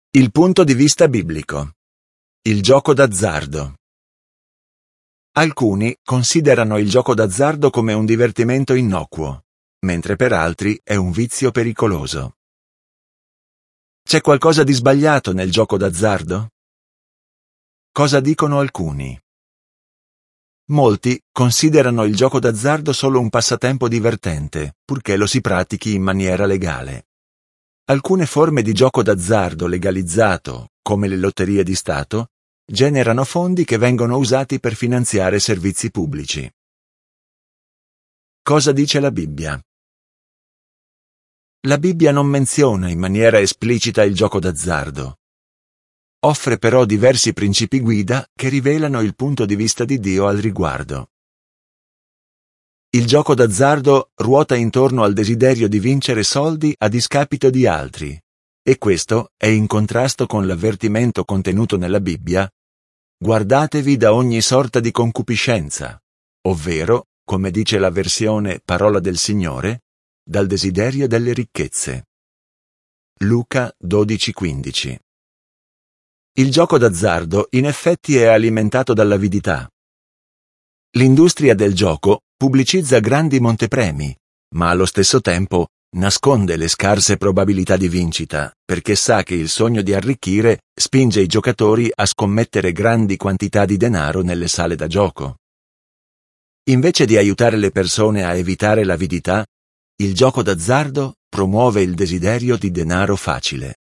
Il punto di vista biblico. Il gioco d'azzardo. Alcuni considerano il gioco d'azzardo come un divertimento innocuo, mentre per altri è un vizio pericoloso. C'è qualcosa di sbagliato nel gioco d'azzardo? Cosa dicono alcuni? Molti considerano il gioco d'azzardo solo un passatempo divertente, purché lo si pratichi in maniera legale. Alcune forme di gioco d'azzardo legalizzato, come le lotterie di Stato, generano fondi che vengono usati per finanziare servizi pubblici. Cosa dice la Bibbia? La Bibbia non menziona in maniera esplicita il gioco d'azzardo. Offre però diversi principi guida che rivelano il punto di vista di Dio al riguardo. Il gioco d'azzardo ruota intorno al desiderio di vincere soldi a discapito di altri, e questo è in contrasto con l'avvertimento contenuto nella Bibbia: guardatevi da ogni sorta di concupiscenza, ovvero, come dice la versione Parola del Signore, dal desiderio delle ricchezze. Luca 12,15. Il gioco d'azzardo in effetti è alimentato dall'avidità. L'industria del gioco pubblicizza grandi montepremi, ma allo stesso tempo nasconde le scarse probabilità di vincita, perché sa che il sogno di arricchire spinge i giocatori a scommettere grandi quantità di denaro nelle sale da gioco. Invece di aiutare le persone a evitare l'avidità, il gioco d'azzardo promuove il desiderio di denaro facile.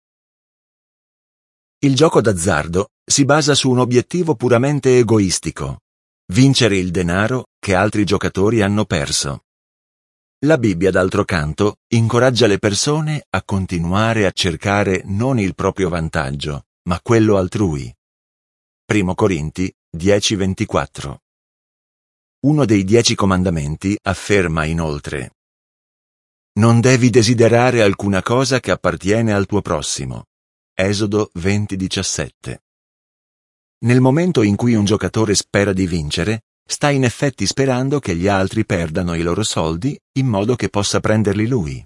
Il gioco d'azzardo si basa su un obiettivo puramente egoistico: vincere il denaro che altri giocatori hanno perso. La Bibbia, d'altro canto, incoraggia le persone a continuare a cercare non il proprio vantaggio, ma quello altrui. 1 Corinti 10,24. Uno dei 10 comandamenti afferma inoltre: non devi desiderare alcuna cosa che appartiene al tuo prossimo. Esodo 20,17. Nel momento in cui un giocatore spera di vincere, sta in effetti sperando che gli altri perdano i loro soldi in modo che possa prenderli lui.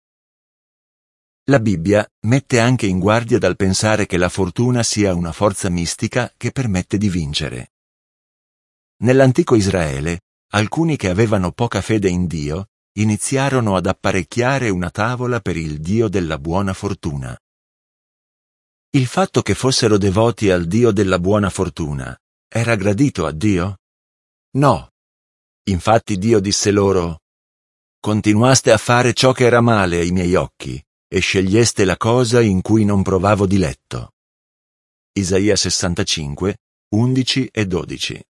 La Bibbia mette anche in guardia dal pensare che la fortuna sia una forza mistica che permette di vincere. Nell'antico Israele, alcuni che avevano poca fede in Dio iniziarono ad apparecchiare una tavola per il Dio della buona fortuna. Il fatto che fossero devoti al Dio della buona fortuna era gradito a Dio? No. Infatti Dio disse loro: continuaste a fare ciò che era male ai miei occhi e sceglieste la cosa in cui non provavo diletto. Isaia 65, 11 e 12.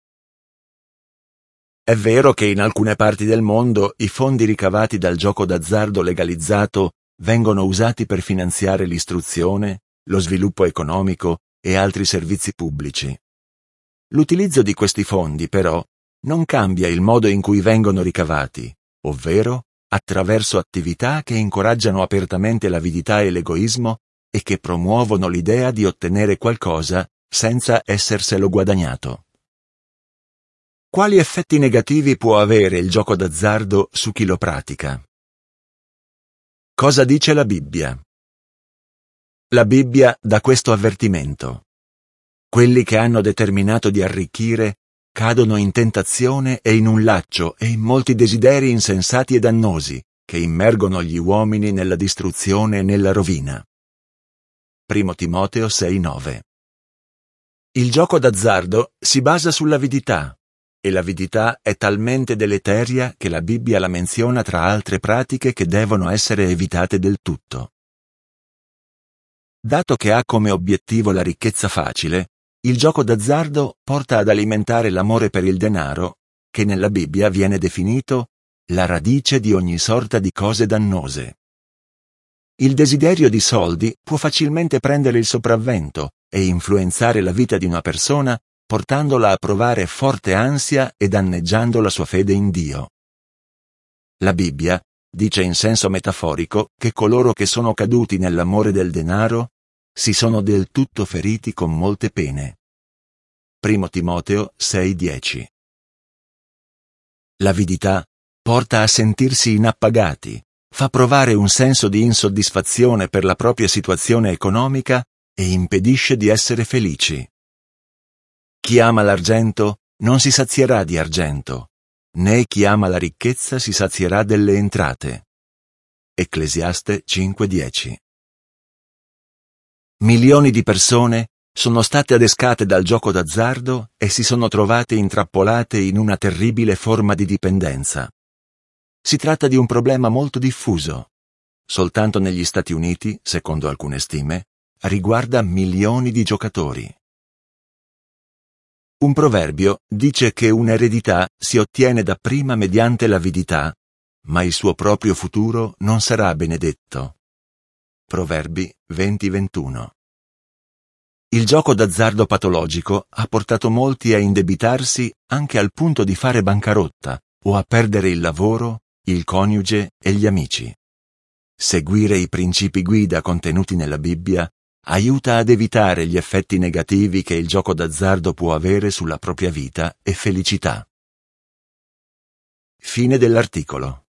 È vero che in alcune parti del mondo i fondi ricavati dal gioco d'azzardo legalizzato vengono usati per finanziare l'istruzione, lo sviluppo economico e altri servizi pubblici. L'utilizzo di questi fondi, però, non cambia il modo in cui vengono ricavati, ovvero attraverso attività che incoraggiano apertamente l'avidità e l'egoismo e che promuovono l'idea di ottenere qualcosa senza esserselo guadagnato. Quali effetti negativi può avere il gioco d'azzardo su chi lo pratica? Cosa dice la Bibbia? La Bibbia dà questo avvertimento: quelli che hanno determinato di arricchire cadono in tentazione e in un laccio e in molti desideri insensati e dannosi che immergono gli uomini nella distruzione e nella rovina. 1 Timoteo 6,9. Il gioco d'azzardo si basa sull'avidità, e l'avidità è talmente deleteria che la Bibbia la menziona tra altre pratiche che devono essere evitate del tutto. Dato che ha come obiettivo la ricchezza facile, il gioco d'azzardo porta ad alimentare l'amore per il denaro, che nella Bibbia viene definito la radice di ogni sorta di cose dannose. Il desiderio di soldi può facilmente prendere il sopravvento e influenzare la vita di una persona, portandola a provare forte ansia e danneggiando la sua fede in Dio. La Bibbia dice in senso metaforico che coloro che sono caduti nell'amore del denaro si sono del tutto feriti con molte pene. 1 Timoteo 6,10. L'avidità porta a sentirsi inappagati, fa provare un senso di insoddisfazione per la propria situazione economica e impedisce di essere felici. Chi ama l'argento non si sazierà di argento, né chi ama la ricchezza si sazierà delle entrate. Ecclesiaste 5:10. Milioni di persone sono state adescate dal gioco d'azzardo e si sono trovate intrappolate in una terribile forma di dipendenza. Si tratta di un problema molto diffuso. Soltanto negli Stati Uniti, secondo alcune stime, riguarda milioni di giocatori. Un proverbio dice che un'eredità si ottiene dapprima mediante l'avidità, ma il suo proprio futuro non sarà benedetto. Proverbi 20:21. Il gioco d'azzardo patologico ha portato molti a indebitarsi anche al punto di fare bancarotta o a perdere il lavoro, il coniuge e gli amici. Seguire i principi guida contenuti nella Bibbia aiuta ad evitare gli effetti negativi che il gioco d'azzardo può avere sulla propria vita e felicità. Fine dell'articolo.